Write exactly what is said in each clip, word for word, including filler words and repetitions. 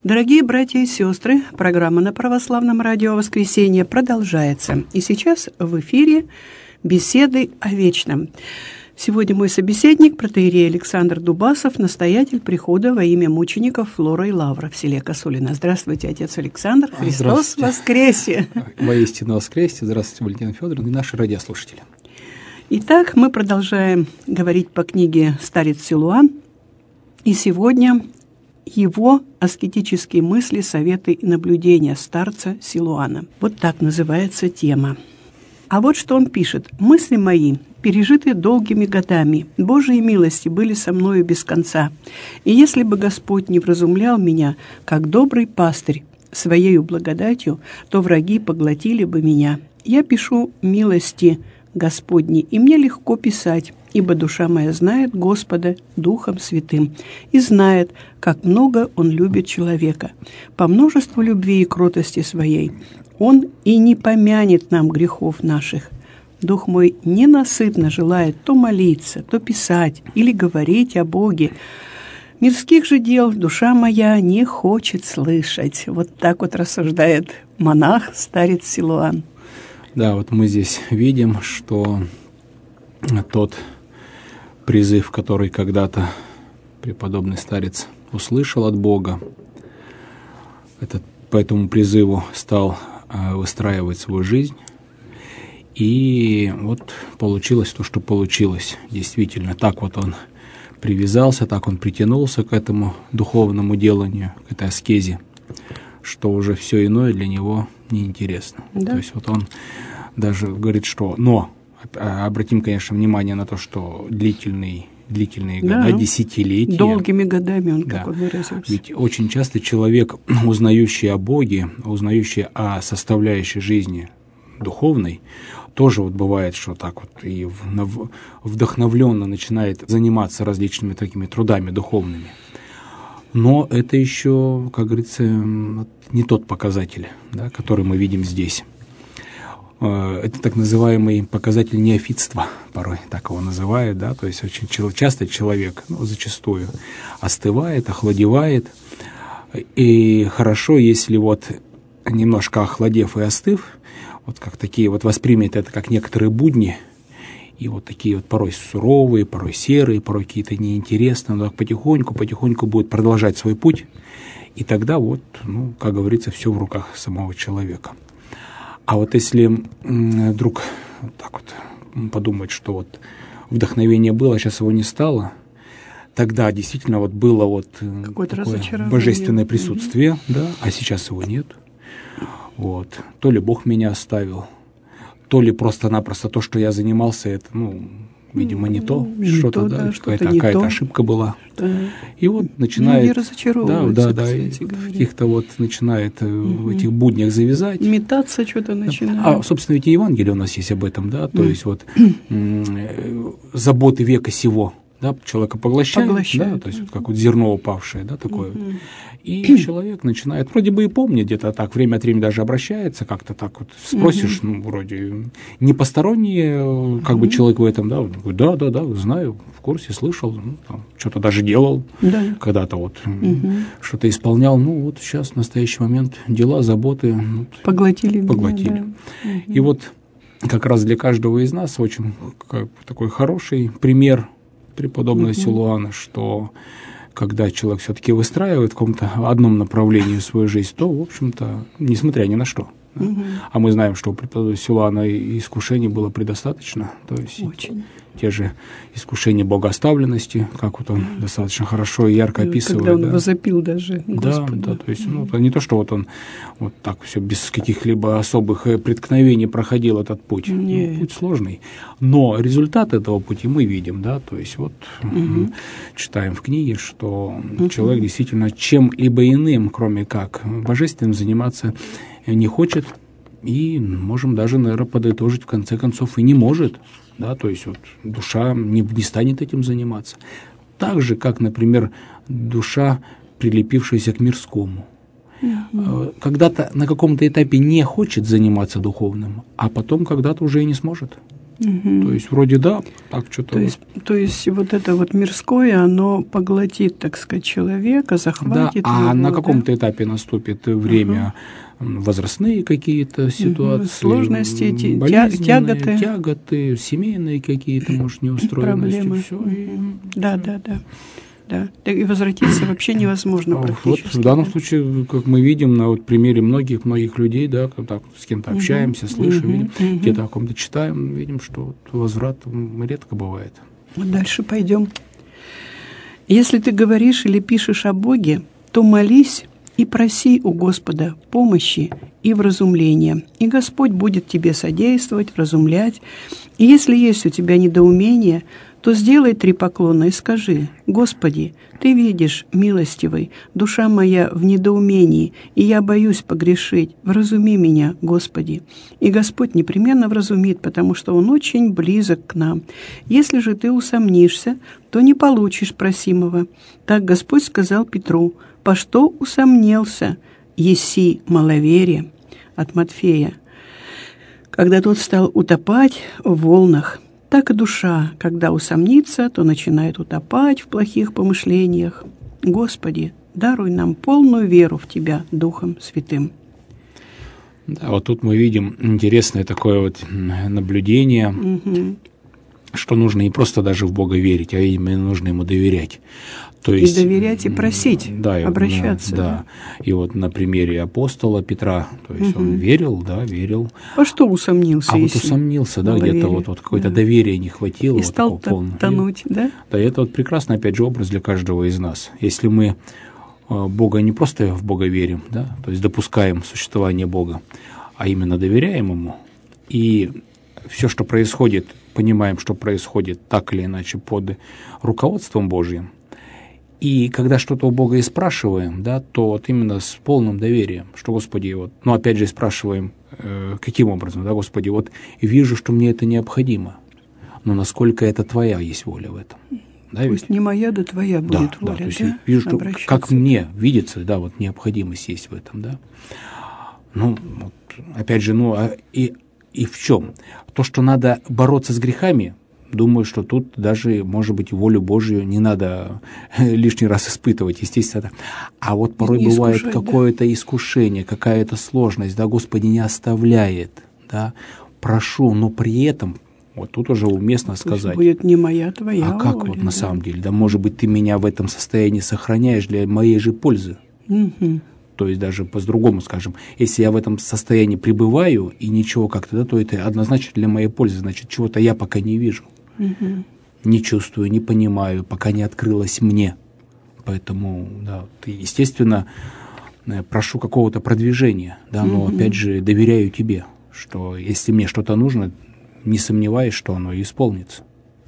Дорогие братья и сестры, программа на Православном радио «Воскресенье» продолжается. И сейчас в эфире беседы о вечном. Сегодня мой собеседник, протоиерей Александр Дубасов, настоятель прихода во имя мучеников Флора и Лавра в селе Косулино. Здравствуйте, отец Александр. Христос воскресе! Воистину воскресе! Здравствуйте, Валентина Федоровна и наши радиослушатели. Итак, мы продолжаем говорить по книге «Старец Силуан». И сегодня его аскетические мысли, советы и наблюдения старца Силуана. Вот так называется тема. А вот что он пишет. «Мысли мои, пережиты долгими годами, Божьи милости были со мною без конца. И если бы Господь не вразумлял меня, как добрый пастырь, своею благодатью, то враги поглотили бы меня. Я пишу милости Господни, и мне легко писать, ибо душа моя знает Господа Духом Святым и знает, как много Он любит человека. По множеству любви и кротости своей Он и не помянет нам грехов наших. Дух мой ненасытно желает то молиться, то писать или говорить о Боге. Мирских же дел душа моя не хочет слышать». Вот так вот рассуждает монах, старец Силуан. Да, вот мы здесь видим, что тот призыв, который когда-то преподобный старец услышал от Бога, этот, по этому призыву стал э, выстраивать свою жизнь. И вот получилось то, что получилось. Действительно, так вот он привязался, так он притянулся к этому духовному деланию, к этой аскезе, что уже все иное для него неинтересно. Да. То есть вот он даже говорит, что... Но, обратим, конечно, внимание на то, что длительный, длительные да. года, десятилетия... Долгими годами он, да. как он выразился. Ведь очень часто человек, узнающий о Боге, узнающий о составляющей жизни духовной, тоже вот бывает, что так вот и вдохновленно начинает заниматься различными такими трудами духовными. Но это еще, как говорится, не тот показатель, да, который мы видим здесь. Это так называемый показатель неофитства, порой так его называют, да, то есть очень часто человек, ну, зачастую остывает, охладевает, и хорошо, если вот немножко охладев и остыв, вот как такие вот воспримет это как некоторые будни, и вот такие вот порой суровые, порой серые, порой какие-то неинтересные, но так потихоньку, потихоньку будет продолжать свой путь, и тогда вот, ну, как говорится, все в руках самого человека. А вот если вдруг вот так вот подумать, что вот вдохновение было, а сейчас его не стало, тогда действительно вот было вот какое-то такое божественное присутствие, mm-hmm. да, а сейчас его нет. Вот. То ли Бог меня оставил, то ли просто-напросто то, что я занимался, это, ну, видимо, не то, не что-то, то, да, да, что-то что-то какая-то то. ошибка была. Да. И вот начинает... Ну, разочаровываются, да, да, да, кстати говоря. Каких-то вот начинает угу. в этих буднях завязать. Метаться что-то начинает. А, собственно, ведь и Евангелие у нас есть об этом, да, то mm. есть вот м- заботы века сего, да, человека поглощает, поглощает да, то есть mm-hmm. вот как вот зерно упавшее, да, такое. Mm-hmm. И человек начинает, вроде бы и помнит, где-то так, время от времени даже обращается, как-то так вот спросишь, mm-hmm. ну, вроде не посторонний, как mm-hmm. бы человек в этом, да, говорит, да, да, да, знаю, в курсе, слышал, ну, там, что-то даже делал, mm-hmm. когда-то вот mm-hmm. что-то исполнял, ну, вот сейчас, в настоящий момент, дела, заботы вот, поглотили. Поглотили. Меня, да. mm-hmm. И вот как раз для каждого из нас очень как, такой хороший пример преподобного mm-hmm. Силуана, что когда человек все-таки выстраивает в каком-то одном направлении свою жизнь, то, в общем-то, несмотря ни на что. Да? Угу. А мы знаем, что у преподобного Силуана искушений было предостаточно. То есть Очень. те же искушения богооставленности, как вот он угу. достаточно хорошо и ярко и описывает. Когда он да. возопил даже Господу. Да, да, то есть ну, не то, что вот он вот так все без каких-либо особых преткновений проходил этот путь. Ну, путь сложный. Но результат этого пути мы видим, да, то есть вот угу. читаем в книге, что угу. человек действительно чем-либо иным, кроме как божественным, заниматься не хочет, и можем даже, наверное, подытожить, в конце концов, и не может, да, то есть вот душа не, не станет этим заниматься. Так же, как, например, душа, прилепившаяся к мирскому. Mm-hmm. Когда-то на каком-то этапе не хочет заниматься духовным, а потом когда-то уже и не сможет. Угу. То есть вроде да, так что-то... То есть, то есть вот это вот мирское, оно поглотит, так сказать, человека, захватит да, а его. на каком-то да? этапе наступит время, угу. возрастные какие-то ситуации, угу. сложности, болезненные, тяготы, тяготы, семейные какие-то, может, неустроенности. Проблемы. Все, угу. и... Да, да, да. Да. И возвратиться вообще невозможно практически. Вот в данном да? случае, как мы видим на вот примере многих-многих людей, да, когда с кем-то угу. общаемся, слышим, угу. видим, угу. где-то о ком-то читаем, видим, что вот возврат редко бывает. Вот дальше пойдем. Если ты говоришь или пишешь о Боге, то молись и проси у Господа помощи и вразумления, и Господь будет тебе содействовать, вразумлять. И если есть у тебя недоумение, то сделай три поклона и скажи: «Господи, Ты видишь, милостивый, душа моя в недоумении, и я боюсь погрешить. Вразуми меня, Господи». И Господь непременно вразумит, потому что Он очень близок к нам. Если же ты усомнишься, то не получишь просимого. Так Господь сказал Петру: «По что усомнился? Еси маловерие». От Матфея. Когда тот стал утопать в волнах, так и душа, когда усомнится, то начинает утопать в плохих помышлениях. Господи, даруй нам полную веру в Тебя Духом Святым. Да, вот тут мы видим интересное такое вот наблюдение, угу. что нужно не просто даже в Бога верить, а именно нужно Ему доверять. То и есть, доверять, и просить, да, обращаться. Да, да. И вот на примере апостола Петра, то есть угу. он верил, да, верил. А что усомнился? А вот усомнился, да, где-то вот, вот какое-то да. доверие не хватило. И вот стал тонуть, да? Да, и это вот прекрасный, опять же, образ для каждого из нас. Если мы Бога не просто в Бога верим, да, то есть допускаем существование Бога, а именно доверяем Ему, и все, что происходит, понимаем, что происходит так или иначе под руководством Божьим, и когда что-то у Бога и спрашиваем, да, то вот именно с полным доверием, что, Господи, вот, ну, опять же, спрашиваем, э, каким образом, да, Господи, вот вижу, что мне это необходимо, но насколько это Твоя есть воля в этом. Да, Пусть ведь? не моя, да Твоя будет да, воля, да, то есть да? вижу, что как мне видится, да, вот необходимость есть в этом, да. Ну, вот, опять же, ну, а, и, и в чем? То, что надо бороться с грехами, думаю, что тут даже, может быть, волю Божью не надо лишний раз испытывать, естественно. А вот порой не бывает какое-то да? искушение, какая-то сложность, да, Господи не оставляет, да, прошу, но при этом, вот тут уже уместно Пусть сказать. будет не моя, Твоя А как воля, вот да? на самом деле, да, может быть, Ты меня в этом состоянии сохраняешь для моей же пользы. Угу. То есть даже по-другому скажем, если я в этом состоянии пребываю и ничего как-то, да, то это однозначно для моей пользы, значит, чего-то я пока не вижу. Угу. Не чувствую, не понимаю, пока не открылось мне. Поэтому, да, естественно, прошу какого-то продвижения, да, но угу. опять же доверяю Тебе, что если мне что-то нужно, не сомневаюсь, что оно и исполнится.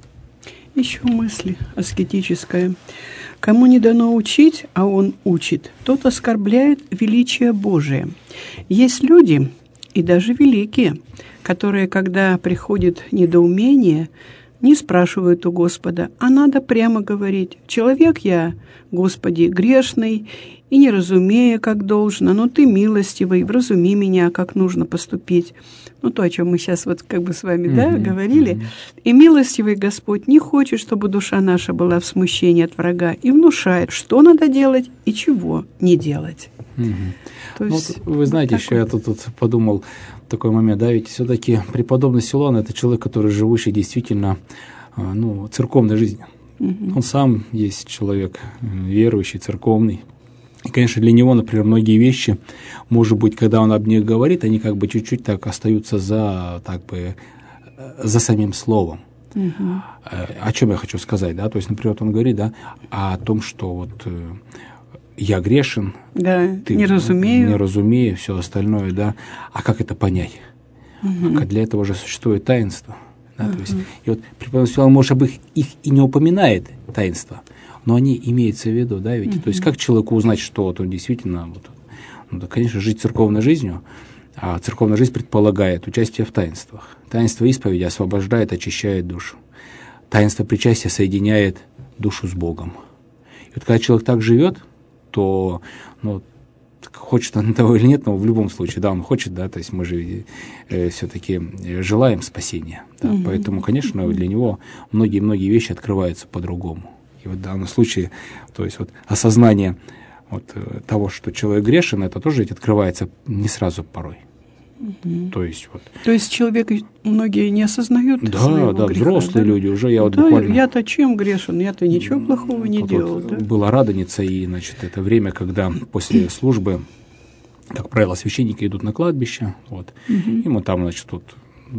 Еще мысль аскетическая. Кому не дано учить, а он учит, тот оскорбляет величие Божие. Есть люди, и даже великие, которые, когда приходит недоумение, не спрашивают у Господа, а надо прямо говорить: «Человек я, Господи, грешный, и не разумею, как должно, но Ты милостивый, вразуми меня, как нужно поступить». Ну, то, о чем мы сейчас вот как бы с вами, mm-hmm. да, говорили. Mm-hmm. И милостивый Господь не хочет, чтобы душа наша была в смущении от врага, и внушает, что надо делать и чего не делать. Mm-hmm. То есть, ну, вы знаете, вот еще вот. я тут, тут подумал такой момент, да, ведь все-таки преподобный Силуан – это человек, который живущий действительно, ну, церковной жизнью. Mm-hmm. Он сам есть человек верующий, церковный. И, конечно, для него, например, многие вещи, может быть, когда он об них говорит, они как бы чуть-чуть так остаются за, так бы, за самим словом. Uh-huh. О чем я хочу сказать, да? То есть, например, вот он говорит, да, о том, что вот я грешен, да, ты не разумею, не разумею, все остальное, да. А как это понять? Uh-huh. А для этого же существует таинство. Да? Uh-huh. То есть, и вот преподобный Силуан, может быть, их и не упоминает таинство, но они имеются в виду, да, ведь, uh-huh. то есть как человеку узнать, что вот он действительно, вот, ну, да, конечно, жить церковной жизнью, а церковная жизнь предполагает участие в таинствах. Таинство исповеди освобождает, очищает душу. Таинство причастия соединяет душу с Богом. И вот когда человек так живет, то, ну, хочет он того или нет, но в любом случае, да, он хочет, да, то есть мы же э, все-таки желаем спасения, да, угу. Поэтому, конечно, для него многие-многие вещи открываются по-другому. И вот в данном случае, то есть вот осознание вот, того, что человек грешен, это тоже ведь открывается не сразу порой. Угу. То есть вот. То есть человек, многие не осознают да, своего да, греха, взрослые да? люди уже, я вот да, буквально... Я-то чем грешен? Я-то ничего плохого не вот делал, вот да? Была Радоница, и, значит, это время, когда после службы, как правило, священники идут на кладбище, вот, угу. И мы там, значит, тут...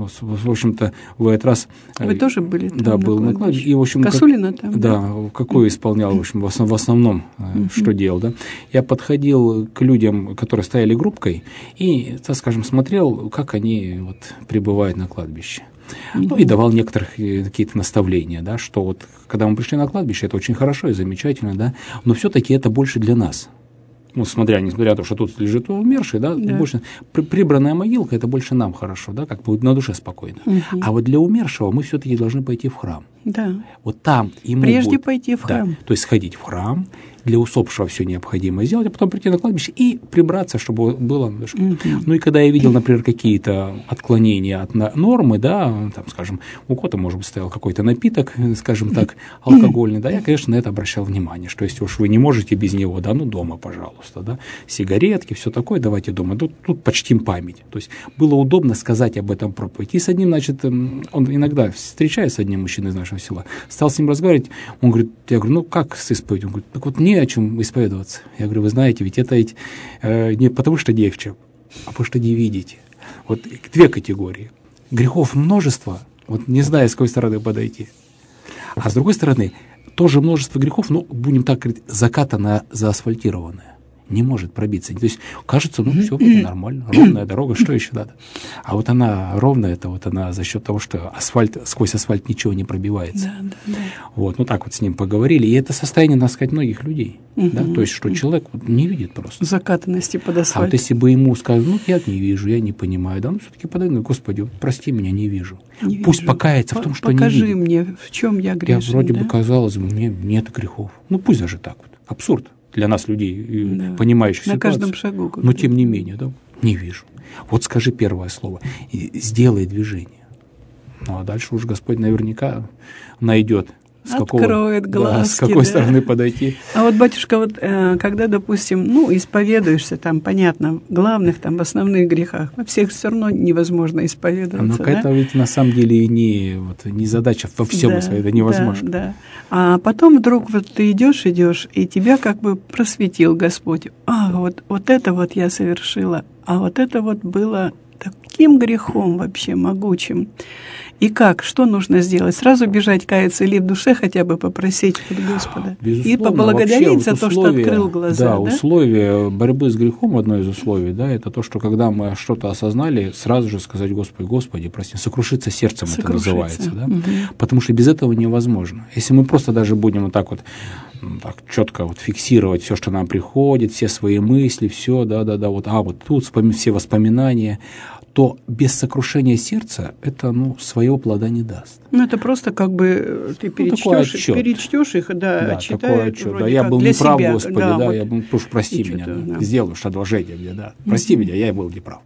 В общем-то, в этот раз... Вы тоже были там? Да, был на кладбище. И, в общем, Косулина как, там? Да, да, какой исполнял, в общем, в основном, uh-huh. что делал, да. Я подходил к людям, которые стояли группкой, и, так скажем, смотрел, как они вот пребывают на кладбище. Uh-huh. Ну, и давал некоторые какие-то наставления, да, что вот, когда мы пришли на кладбище, это очень хорошо и замечательно, да, но все-таки это больше для нас. Ну, смотря, несмотря на то, что тут лежит умерший, да, да. Больше, при, прибранная могилка, это больше нам хорошо, да, как будет на душе спокойно. Угу. А вот для умершего мы все-таки должны пойти в храм. Да. Вот там ему Прежде будет, пойти в храм. Да, то есть сходить в храм, для усопшего все необходимое сделать, а потом прийти на кладбище и прибраться, чтобы было на душе. Угу. Ну и когда я видел, например, какие-то отклонения от нормы, да, там, скажем, у кого-то, может быть, стоял какой-то напиток, скажем так, алкогольный, да, я, конечно, на это обращал внимание, что если уж вы не можете без него, да, ну дома, пожалуйста, да, сигаретки, все такое, давайте дома. Тут, тут почтим память. То есть было удобно сказать об этом проповедь. И с одним, значит, он иногда, встречаясь с одним мужчиной из нашего села, стал с ним разговаривать, он говорит, я говорю, ну как с исповедью? Он говорит, так вот не о чем исповедоваться. Я говорю, вы знаете, ведь это ведь э, не потому что не в чем, а потому что не видите. Вот две категории. Грехов множество, вот не зная, с какой стороны подойти. А с другой стороны, тоже множество грехов, но, будем так говорить, закатанное, заасфальтированное. Не может пробиться. То есть кажется, ну все, нормально, ровная дорога, что еще надо? А вот она ровная, это вот она за счет того, что асфальт, сквозь асфальт ничего не пробивается. Да, да, да. Вот, ну так вот с ним поговорили. И это состояние, надо сказать, многих людей. Угу. Да? То есть, что человек вот не видит просто. Закатанности под асфальт. А вот если бы ему сказали, ну я не вижу, я не понимаю, да, ну все-таки подойду, Господи, прости меня, не вижу. Не Пусть вижу. Покается По- в том, что не видит. Покажи мне, в чем я грешен. Я вроде да? бы, казалось бы, мне нет грехов. Ну пусть даже так вот. Абсурд. Для нас, людей, да. понимающих на ситуацию. На каждом шагу. Но тем не менее, да, не вижу. Вот скажи первое слово, и сделай движение. Ну, а дальше уж Господь наверняка найдет, с откроет какого, глазки, да, с какой да. стороны подойти. А вот, батюшка, вот когда, допустим, ну, исповедуешься, там, понятно, в главных, там, в основных грехах, во всех все равно невозможно исповедоваться. Но да? это ведь на самом деле не, вот, не задача во всем да, исповедовать, это невозможно. Да, да. А потом вдруг вот ты идешь, идешь, и тебя как бы просветил Господь. А, вот, вот это вот я совершила, а вот это вот было таким грехом вообще могучим. И как? Что нужно сделать? Сразу бежать, каяться или в душе хотя бы попросить от Господа? Безусловно, и поблагодарить за вот то, условия, что открыл глаза. Да, да, условие борьбы с грехом, одно из условий, да, это то, что когда мы что-то осознали, сразу же сказать Господи, Господи, прости, сокрушиться сердцем сокрушиться. Это называется. Да? Угу. Потому что без этого невозможно. Если мы просто даже будем вот так вот так четко вот фиксировать все, что нам приходит, все свои мысли, все, да-да-да, вот, а вот тут все воспоминания, то без сокрушения сердца это, ну, своего плода не даст. Ну, это просто как бы ты перечтешь, ну, перечтешь их, да, да, читаешь. Такой отчет, да, я был неправ, себя, Господи, да, да вот, я был, уж прости меня, да, да. сделаешь одолжение мне, да, прости mm-hmm. меня, я был неправ.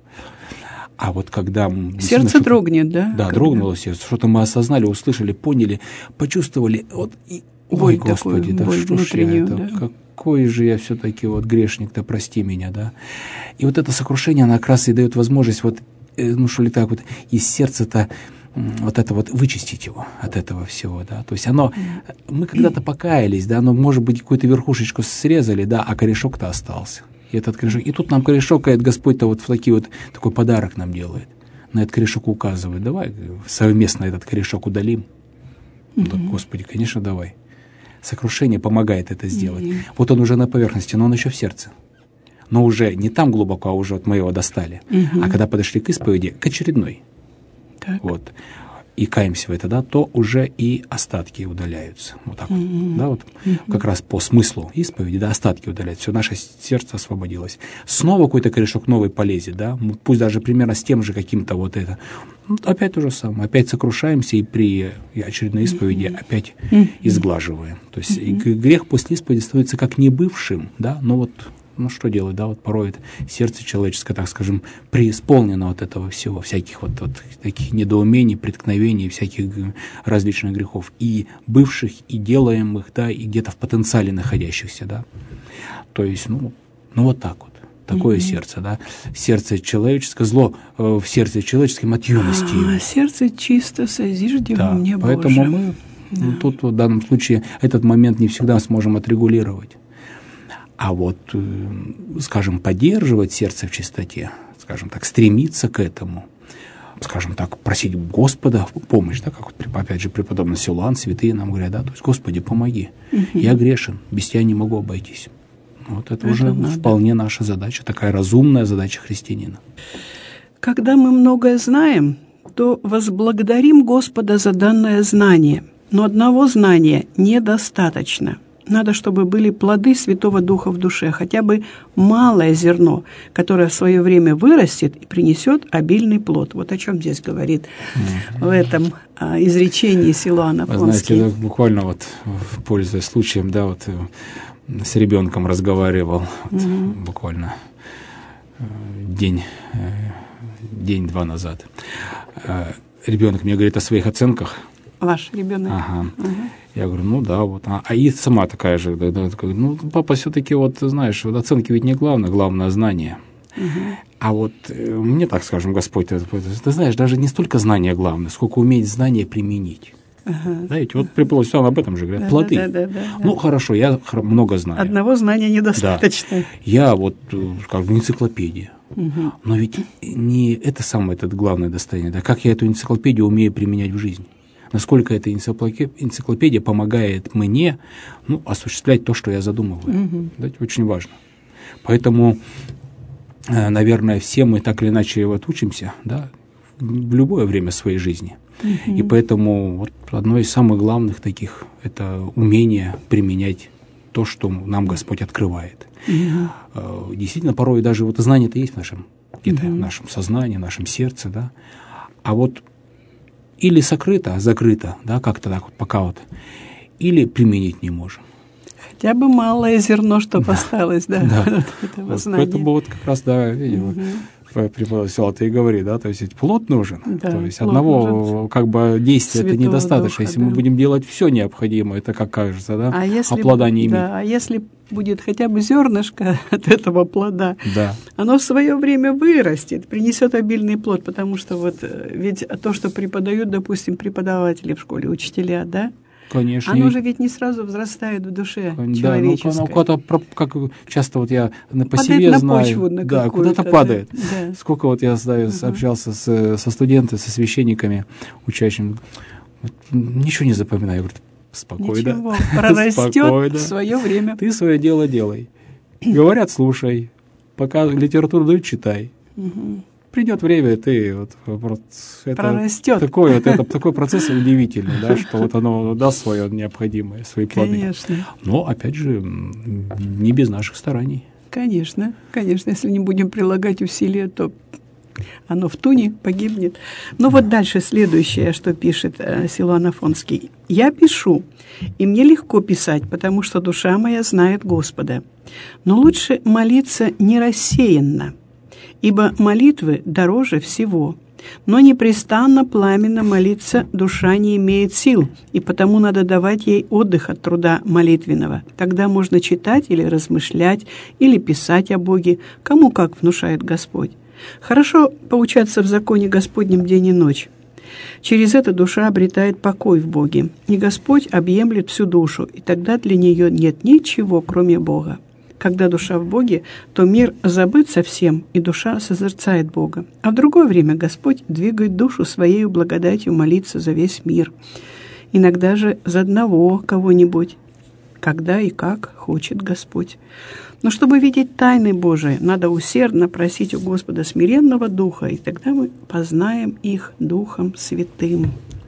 А вот когда... Сердце дрогнет, да? Да, когда? Дрогнуло сердце, что-то мы осознали, услышали, поняли, почувствовали, вот, и, ой, Господи, да что ж я это, да? какой же я все-таки вот грешник-то, прости меня, да. И вот это сокрушение, оно как раз и дает возможность вот, ну что ли так вот, из сердца-то вот это вот вычистить его от этого всего, да. То есть оно, мы когда-то покаялись, да, оно, может быть, какую-то верхушечку срезали, да, а корешок-то остался. И этот корешок, и тут нам корешок, этот Господь-то вот в такие вот, такой подарок нам делает. На этот корешок указывает, давай совместно этот корешок удалим. Mm-hmm. Да, Господи, конечно, давай. Сокрушение помогает это сделать. Mm-hmm. Вот он уже на поверхности, но он еще в сердце. Но уже не там глубоко, а уже вот мы его достали. Mm-hmm. А когда подошли к исповеди, к очередной, так. вот, и каемся в это, да, то уже и остатки удаляются. Вот так mm-hmm. вот, да, вот mm-hmm. как раз по смыслу исповеди, да, остатки удаляются, все, наше сердце освободилось. Снова какой-то корешок новый полезет, да, пусть даже примерно с тем же каким-то вот это. Ну, опять то же самое, опять сокрушаемся и при очередной исповеди mm-hmm. опять mm-hmm. изглаживаем. То есть mm-hmm. грех после исповеди становится как не бывшим, да, но вот ну что делать, да, вот порой это сердце человеческое, так скажем, преисполнено вот этого всего, всяких вот, вот таких недоумений, преткновений, всяких различных грехов, и бывших, и делаемых, да, и где-то в потенциале находящихся, да. То есть, ну, ну вот так вот. Такое mm-hmm. сердце, да. Сердце человеческое, зло э, в сердце человеческом от юности. А, сердце чисто созиждем да, мне Боже. Поэтому мы да. ну, тут в данном случае этот момент не всегда сможем отрегулировать. А вот, э, скажем, поддерживать сердце в чистоте, скажем так, стремиться к этому, скажем так, просить Господа помощь, да, как вот, опять же, преподобный Силуан, святые нам говорят, да, то есть, Господи, помоги, mm-hmm. я грешен, без Тебя не могу обойтись. Вот это, это уже надо. Вполне наша задача, такая разумная задача христианина. Когда мы многое знаем, то возблагодарим Господа за данное знание. Но одного знания недостаточно. Надо, чтобы были плоды Святого Духа в душе, хотя бы малое зерно, которое в свое время вырастет и принесет обильный плод. Вот о чем здесь говорит mm-hmm. в этом а, изречении Силуан Афонский. Знаете, буквально вот, пользуясь случаем, да, вот с ребенком разговаривал вот, mm-hmm. буквально день, день-два назад. Ребенок мне говорит о своих оценках. Ваш ребенок? Ага. Угу. Я говорю, ну да, вот. А, а и сама такая же, да, да, такая, ну, папа, все-таки, вот, знаешь, вот оценки ведь не главное, главное знание. Угу. А вот мне так, скажем, Господь, ты, ты знаешь, даже не столько знание главное, сколько уметь знание применить. Ага. Знаете, вот преподобный Силуан об этом же говорят, да, плоды. Да, да, да, да, ну, да. Хорошо, я много знаю. Одного знания недостаточно. Да. Я вот, как бы, энциклопедия. Угу. Но ведь не это самое это главное достояние, да, как я эту энциклопедию умею применять в жизни. Насколько эта энциклопедия помогает мне, ну, осуществлять то, что я задумываю. Угу. Это очень важно. Поэтому, наверное, все мы так или иначе вот учимся, да, в любое время своей жизни. Угу. И поэтому вот одно из самых главных таких – это умение применять то, что нам Господь открывает. Угу. Действительно, порой даже вот знание-то есть в нашем, где-то, угу. в нашем сознании, в нашем сердце, да. А вот или сокрыто, закрыто, да, как-то так вот пока вот, или применить не можем. Хотя бы малое зерно, чтобы да. осталось, да, да. Вот, поэтому вот как раз, да, видимо, угу. преподобный Силуан и говорит, да, то есть ведь плод нужен, да, то есть одного нужен. Как бы действия это недостаточно, духа, если да. мы будем делать все необходимое, это как кажется, да, а, если, а плода не иметь. Да, а если будет хотя бы зернышко от этого плода, да. оно в свое время вырастет, принесет обильный плод, потому что вот ведь то, что преподают, допустим, преподаватели в школе, учителя, да, конечно. Оно же ведь не сразу взрастает в душе да, человеческой. Ну, куда-то, как часто вот я по себе на знаю, почву на да, куда-то падает. Да. Сколько вот я знаю, uh-huh. общался с, со студентами, со священниками, учащими, вот, ничего не запоминаю. Я говорю, спокойно. Ничего, прорастет в свое время. Ты свое дело делай. Говорят, слушай. Пока литературу дают, читай. Угу. Придет время, ты вот, вот это прорастет. Такой, вот, это, такой процесс удивительный, да, что вот оно даст свое необходимое, свои плоды. Конечно. Но, опять же, не без наших стараний. Конечно, конечно. Если не будем прилагать усилия, то оно в туне погибнет. Ну вот дальше следующее, что пишет э, Силуан Афонский. «Я пишу, и мне легко писать, потому что душа моя знает Господа. Но лучше молиться не рассеянно, ибо молитвы дороже всего. Но непрестанно пламенно молиться душа не имеет сил, и потому надо давать ей отдых от труда молитвенного. Тогда можно читать или размышлять, или писать о Боге, кому как внушает Господь. Хорошо поучаться в законе Господнем день и ночь. Через это душа обретает покой в Боге, и Господь объемлет всю душу, и тогда для нее нет ничего, кроме Бога. Когда душа в Боге, то мир забыт совсем, и душа созерцает Бога. А в другое время Господь двигает душу своей благодатью молиться за весь мир. Иногда же за одного кого-нибудь, когда и как хочет Господь. Но чтобы видеть тайны Божии, надо усердно просить у Господа смиренного духа, и тогда мы познаем их Духом Святым».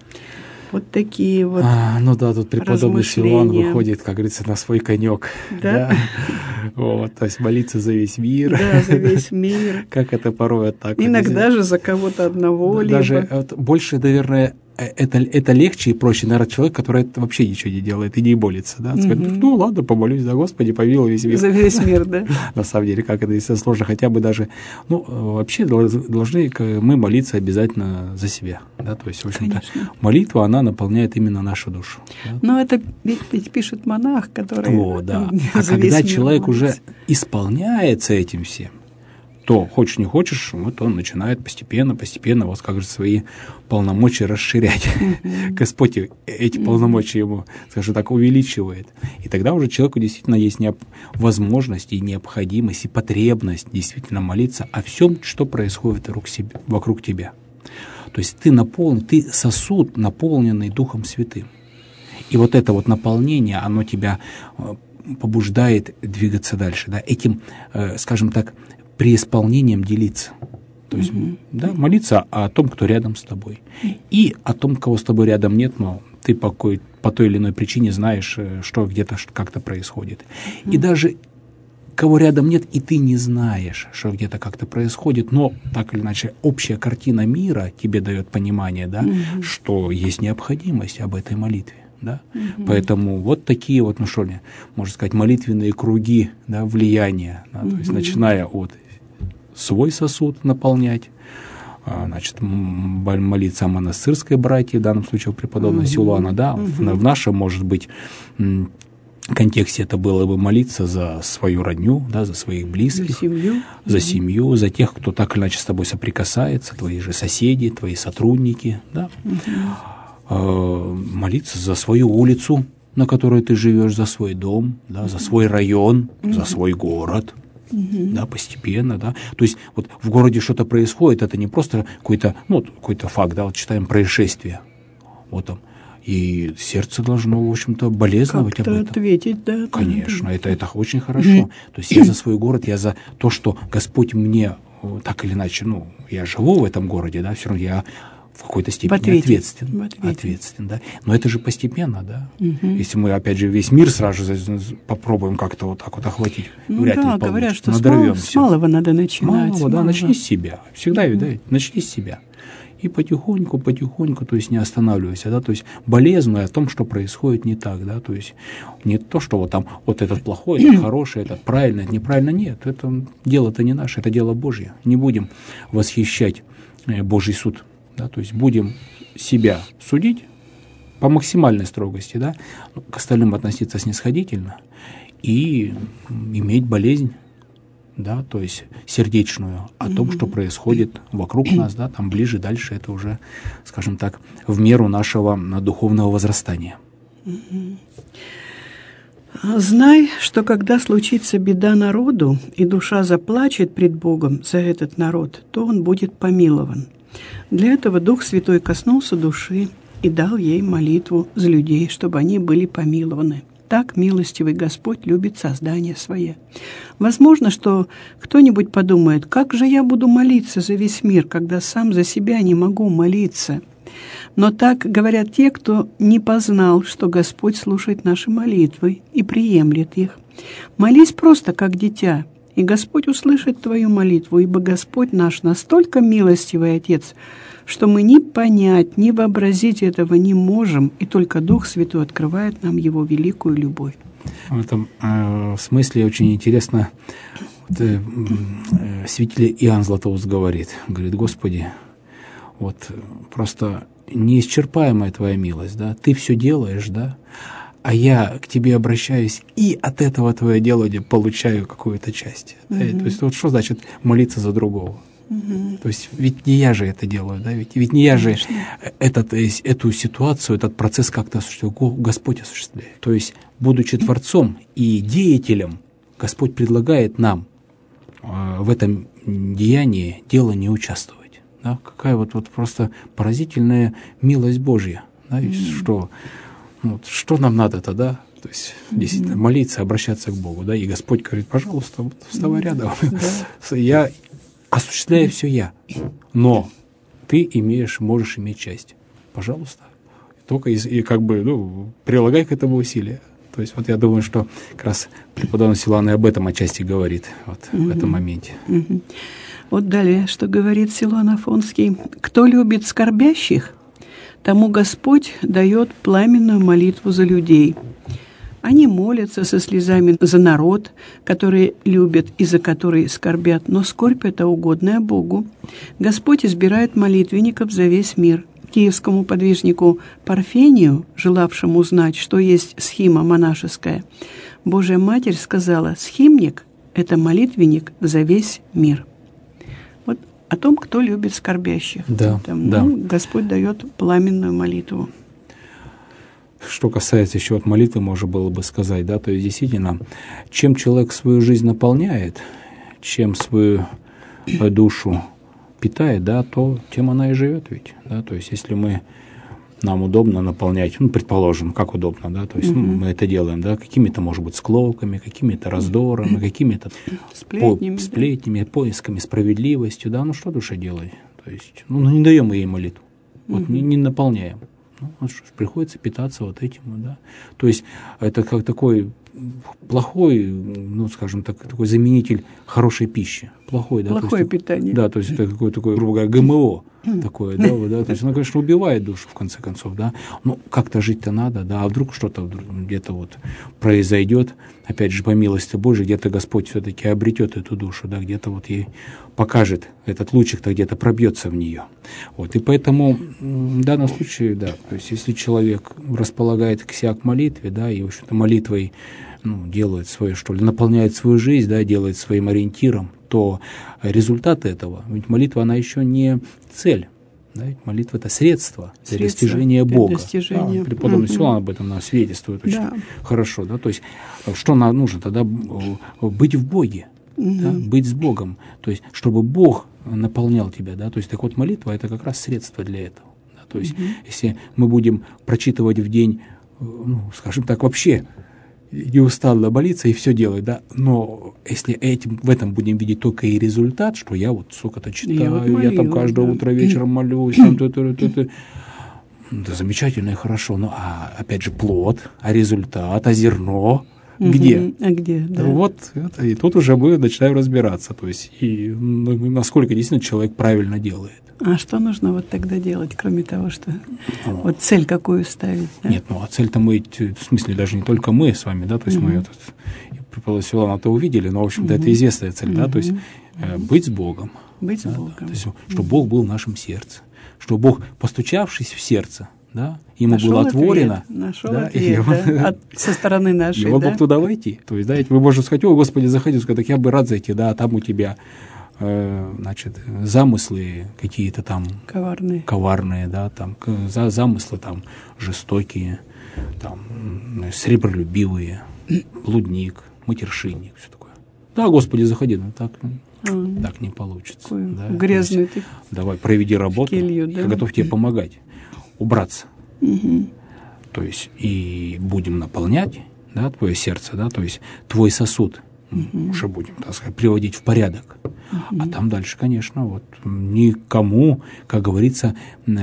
Вот такие вот а, ну да, тут преподобный Силуан выходит, как говорится, на свой конек. Да? Да? Вот, то есть молиться за весь мир. Да, за весь мир. Как это порой вот так. Иногда вот, же за кого-то одного. Даже либо... вот, больше, наверное, это, это легче и проще, наверное, человек, который вообще ничего не делает и не молится, да, сказать, mm-hmm. ну ладно, помолюсь, да, Господи, помилуй весь мир. За весь мир, да. На самом деле, как это, если сложно, хотя бы даже, ну, вообще должны мы молиться обязательно за себя, да, то есть, в общем-то, конечно. Молитва, она наполняет именно нашу душу. Да? Но это ведь пишет монах, который... О, да. А когда человек молится. Уже исполняется этим всем, то, хочешь не хочешь, вот он начинает постепенно, постепенно, вот как же свои полномочия расширять. Mm-hmm. Господь эти mm-hmm. полномочия ему, скажем так, увеличивает. И тогда уже человеку действительно есть необ... возможность и необходимость, и потребность действительно молиться о всем, что происходит вокруг, себя, вокруг тебя. То есть ты наполнен, ты сосуд, наполненный Духом Святым. И вот это вот наполнение, оно тебя побуждает двигаться дальше. Да? Этим, скажем так, преисполнением делиться. То есть, mm-hmm. да, молиться о том, кто рядом с тобой. И о том, кого с тобой рядом нет, но ты по, какой, по той или иной причине знаешь, что где-то как-то происходит. Mm-hmm. И даже кого рядом нет, и ты не знаешь, что где-то как-то происходит, но так или иначе общая картина мира тебе дает понимание, да, mm-hmm. что есть необходимость об этой молитве. Да? Mm-hmm. Поэтому вот такие вот, ну что ли, можно сказать, молитвенные круги, да, влияния, да, mm-hmm. то есть начиная от свой сосуд наполнять, значит, молиться о монастырской братье, в данном случае у преподобного mm-hmm. Силуана, да, mm-hmm. в, в нашем, может быть, контексте это было бы молиться за свою родню, да, за своих близких, за семью, за, семью, за тех, кто так или иначе с тобой соприкасается, твои же соседи, твои сотрудники, да, mm-hmm. молиться за свою улицу, на которой ты живешь, за свой дом, да, за свой район, mm-hmm. за свой город. Mm-hmm. Да, постепенно, да. То есть вот в городе что-то происходит, это не просто какой-то, ну, какой-то факт, да, вот читаем происшествие, вот там, и сердце должно, в общем-то, болезновать об этом. Ответить, да. Конечно, это, это очень хорошо. Mm-hmm. То есть я за свой город, я за то, что Господь мне так или иначе, ну, я живу в этом городе, да, все равно я в какой-то степени ответственен, ответственен, да. Но это же постепенно, да. Угу. Если мы, опять же, весь мир сразу же попробуем как-то вот так вот охватить, ну, вряд да, ли получится. Говорят, что с, мал, с малого надо начинать. Малого, да, начни с себя. Всегда, угу. да, начни с себя. И потихоньку, потихоньку, то есть не останавливайся, да, то есть болезнь о том, что происходит не так, да, то есть не то, что вот там вот этот плохой, этот хороший, этот правильный, это неправильно, нет, это дело-то не наше, это дело Божье. Не будем восхищать Божий суд. Да, то есть будем себя судить по максимальной строгости, да, к остальным относиться снисходительно и иметь болезнь, да, то есть сердечную о том, что происходит вокруг нас, да, там ближе, дальше, это уже, скажем так, в меру нашего духовного возрастания. Знай, что когда случится беда народу, и душа заплачет пред Богом за этот народ, то он будет помилован. Для этого Дух Святой коснулся души и дал ей молитву за людей, чтобы они были помилованы. Так милостивый Господь любит создание свое. Возможно, что кто-нибудь подумает, как же я буду молиться за весь мир, когда сам за себя не могу молиться. Но так говорят те, кто не познал, что Господь слушает наши молитвы и приемлет их. Молись просто, как дитя, и Господь услышит твою молитву, ибо Господь наш настолько милостивый Отец, что мы ни понять, ни вообразить этого не можем, и только Дух Святой открывает нам Его великую любовь. В этом э, смысле очень интересно, вот, э, э, святитель Иоанн Златоуст говорит, говорит, Господи, вот просто неисчерпаемая Твоя милость, да, Ты все делаешь, да, а я к тебе обращаюсь, и от этого твое дело получаю какую-то часть. Mm-hmm. Да? То есть вот что значит молиться за другого? Mm-hmm. То есть ведь не я же это делаю, да? Ведь, ведь не я же этот, эту ситуацию, этот процесс как-то осуществляю, Господь осуществляет. То есть, будучи Творцом и деятелем, Господь предлагает нам э, в этом деянии дело не участвовать. Да? Какая вот, вот просто поразительная милость Божья. Да? Mm-hmm. Что... Вот, что нам надо-то, да? То есть, действительно, mm-hmm. молиться, обращаться к Богу, да? И Господь говорит, пожалуйста, вот, вставай mm-hmm. рядом. Yeah. Я осуществляю mm-hmm. все я, но ты имеешь, можешь иметь часть. Пожалуйста. Только и, и как бы, ну, прилагай к этому усилия. То есть, вот я думаю, что как раз преподобный Силуан и об этом отчасти говорит вот, mm-hmm. в этом моменте. Mm-hmm. Вот далее, что говорит Силуан Афонский. «Кто любит скорбящих, тому Господь дает пламенную молитву за людей. Они молятся со слезами за народ, который любят и за который скорбят, но скорбь эта угодная Богу. Господь избирает молитвенников за весь мир. Киевскому подвижнику Парфению, желавшему узнать, что есть схима монашеская, Божья Матерь сказала: «Схимник – это молитвенник за весь мир». Вот о том, кто любит скорбящих. Да, Там, да. ну, Господь дает пламенную молитву. Что касается еще от молитвы, можно было бы сказать, да, то есть действительно, чем человек свою жизнь наполняет, чем свою душу питает, да, то тем она и живет ведь, да, то есть если мы, нам удобно наполнять, ну, предположим, как удобно, да, то есть mm-hmm. ну, мы это делаем, да, какими-то, может быть, склоками, какими-то раздорами, какими-то сплетнями, по, сплетнями да. поисками, справедливостью, да, ну что душе делать, то есть, ну, не даем ей молитву, вот, mm-hmm. не, не наполняем. Ну, что ж, приходится питаться вот этим, да. То есть это как такой плохой, ну, скажем так, такой заменитель хорошей пищи. Плохой, да. Плохое то есть, питание. Да, то есть это такое, такое, грубо говоря, ГМО такое, да, да. То есть оно, конечно, убивает душу, в конце концов, да. Ну, как-то жить-то надо, да, а вдруг что-то где-то вот произойдет, опять же, по милости Божией, где-то Господь все-таки обретет эту душу, да, где-то вот ей покажет, этот лучик-то где-то пробьется в нее. Вот, и поэтому в данном случае, да, то есть если человек располагает к себя к молитве, да, и, в общем-то, молитвой, ну, делает свое, что ли, наполняет свою жизнь, да, делает своим ориентиром, то результат этого, ведь молитва, она еще не цель, да, ведь молитва – это средство для Средство достижения для Бога. достижения. Да, преподобный Mm-hmm. Силуан об этом нам свидетельствует очень да. хорошо, да, то есть что нам нужно тогда? Быть в Боге, mm-hmm. да, быть с Богом, то есть чтобы Бог наполнял тебя, да, то есть так вот молитва – это как раз средство для этого, да, то есть mm-hmm. если мы будем прочитывать в день, ну, скажем так, вообще неустанно молиться и все делать, да, но если этим, в этом будем видеть только и результат, что я вот сколько-то читаю, я, вот молю, я там каждое да. утро вечером молюсь, там, ту, ту, ту, ту. Да, замечательно и хорошо, но а опять же плод, а результат, а зерно, угу. где? А где, да. Вот, это, и тут уже мы начинаем разбираться, то есть и ну, насколько действительно человек правильно делает. А что нужно вот тогда делать, кроме того, что ну, вот цель какую ставить? Да? Нет, ну а цель-то мы, в смысле, даже не только мы с вами, да, то есть угу. мы этот, преподобный Силуан-то увидели, но, в общем-то, угу. это известная цель, угу. да, то есть э, быть с Богом. Быть да, с Богом. Да, то есть, чтобы Бог был в нашем сердце, чтобы Бог, постучавшись в сердце, да, ему нашел было отворено. Ответ, нашел да, ответ, его, да, от, со стороны нашей, его да? Бог туда войти. То есть, да, вы можете сказать: о, Господи, заходи, сказать, так я бы рад зайти, да, а там у тебя значит, замыслы какие-то там коварные, коварные, да, там за, замыслы там жестокие, там сребролюбивые, блудник, матершинник, все такое. Да, Господи, заходи, ну так, а, так не получится. Да, грязный ты. Давай, проведи работу, келью, да? Я готов тебе помогать, убраться. Угу. То есть и будем наполнять, да, твое сердце, да, то есть твой сосуд. Uh-huh. Уже будем, так сказать, приводить в порядок. Uh-huh. А там дальше, конечно, вот никому, как говорится,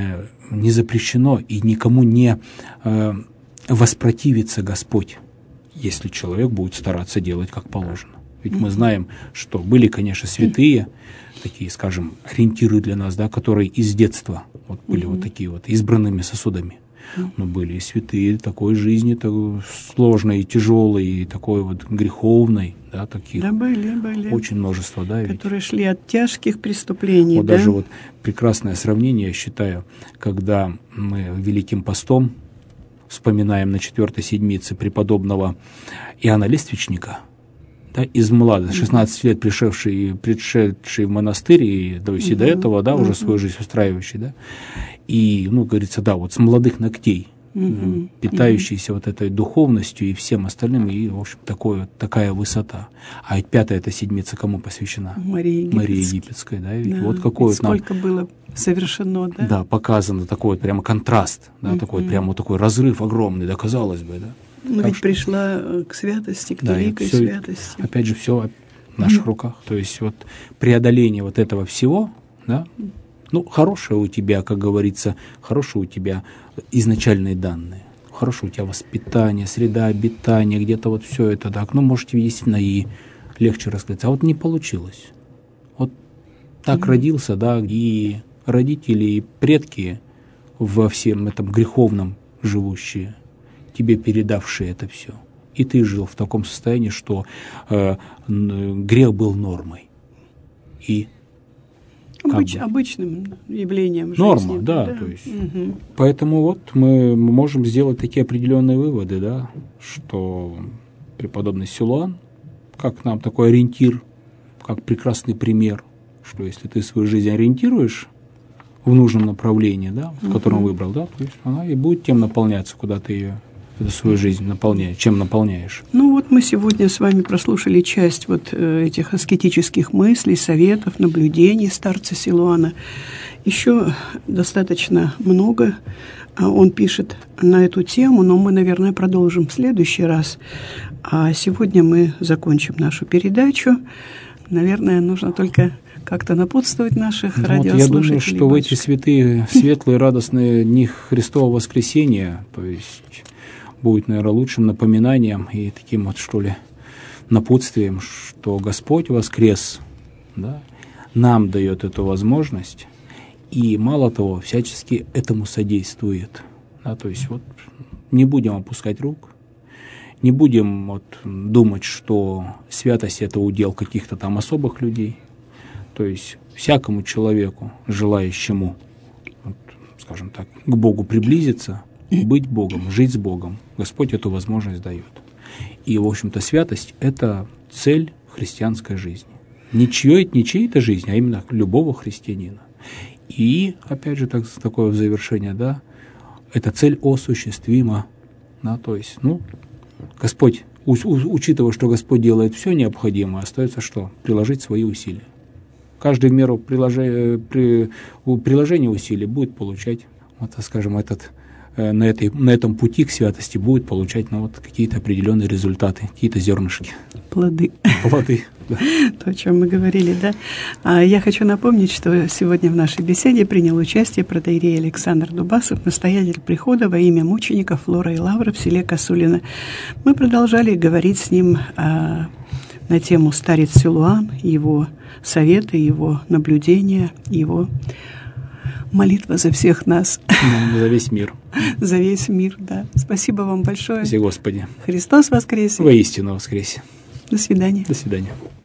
не запрещено и никому не э, воспротивится Господь, если человек будет стараться делать как положено. Ведь uh-huh. мы знаем, что были, конечно, святые, uh-huh. такие, скажем, ориентиры для нас, да, которые из детства вот, были uh-huh. вот такие вот избранными сосудами. Но были и святые такой жизни, такой сложной, и тяжелой, и такой вот греховной, да, таких. Да, были, были. Очень множество, да. Которые ведь шли от тяжких преступлений, вот да? Даже вот прекрасное сравнение, я считаю, когда мы Великим постом вспоминаем на четвертой седмице преподобного Иоанна Лествичника, да, из млада, шестнадцать лет пришедший, пришедший в монастырь, и, то есть и до этого, да, уже свою жизнь устраивающий, да, и, ну, говорится, да, вот с молодых ногтей, uh-huh. питающийся uh-huh. вот этой духовностью и всем остальным, и, в общем, такое, такая высота. А ведь пятая эта седмица кому посвящена? Марии Египетской. Марии Египетской, да, ведь да. вот какой вот сколько нам, было совершено, да? Да, показано такой вот прямо контраст, да, uh-huh. такой прямо вот такой разрыв огромный, да, казалось бы, да. Ну, ведь что... пришла к святости, к да, великой все, святости. Опять же, все в наших mm-hmm. руках. То есть вот преодоление вот этого всего, да, ну, хорошее у тебя, как говорится, хорошие у тебя изначальные данные, хорошее у тебя воспитание, среда обитания, где-то вот все это, да, ну, можете действительно и легче рассказать. А вот не получилось. Вот так mm-hmm. родился, да, и родители, и предки во всем этом греховном живущие, тебе передавшие это все. И ты жил в таком состоянии, что э, грех был нормой. И Обыч, обычным явлением норма, жизни. да, да. То есть, угу. Поэтому вот мы можем сделать такие определенные выводы, да, что преподобный Силуан, как нам такой ориентир, как прекрасный пример, что если ты свою жизнь ориентируешь в нужном направлении, да, в котором угу. выбрал, да, то есть она и будет тем наполняться, куда ты ее, эту свою жизнь наполняешь, чем наполняешь. Ну вот мы сегодня с вами прослушали часть вот э, этих аскетических мыслей, советов, наблюдений старца Силуана. Еще достаточно много он пишет на эту тему, но мы, наверное, продолжим в следующий раз. А сегодня мы закончим нашу передачу. Наверное, нужно только как-то напутствовать наших ну, радиослушателей. Вот я думаю, что в эти святые, светлые, радостные дни Христового воскресения, то есть будет, наверное, лучшим напоминанием и таким вот, что ли, напутствием, что Господь воскрес, да, нам дает эту возможность, и, мало того, всячески этому содействует. Да, то есть вот не будем опускать рук, не будем вот думать, что святость – это удел каких-то там особых людей. То есть всякому человеку, желающему, вот, скажем так, к Богу приблизиться, быть Богом, жить с Богом, Господь эту возможность дает. И, в общем-то, святость – это цель христианской жизни. Не чьей, не чьей-то жизни, а именно любого христианина. И, опять же, так, такое в завершение, да, эта цель осуществима. Да, то есть, ну, Господь, у, у, учитывая, что Господь делает все необходимое, остается что? Приложить свои усилия. Каждый в меру приложения, при, приложения усилий будет получать, вот, скажем, этот, э, на, этой, на этом пути к святости будет получать ну, вот, какие-то определенные результаты, какие-то зернышки. Плоды. Плоды, да. То, о чем мы говорили, да. А я хочу напомнить, что сегодня в нашей беседе принял участие протоиерей Александр Дубасов, настоятель прихода во имя мучеников Флора и Лавра в селе Косулино. Мы продолжали говорить с ним а, на тему старец Силуан, его советы, его наблюдения, его молитва за всех нас. За весь мир. За весь мир, да. Спасибо вам большое. Спасибо, Господи. Христос воскресе. Воистину воскресе. До свидания. До свидания.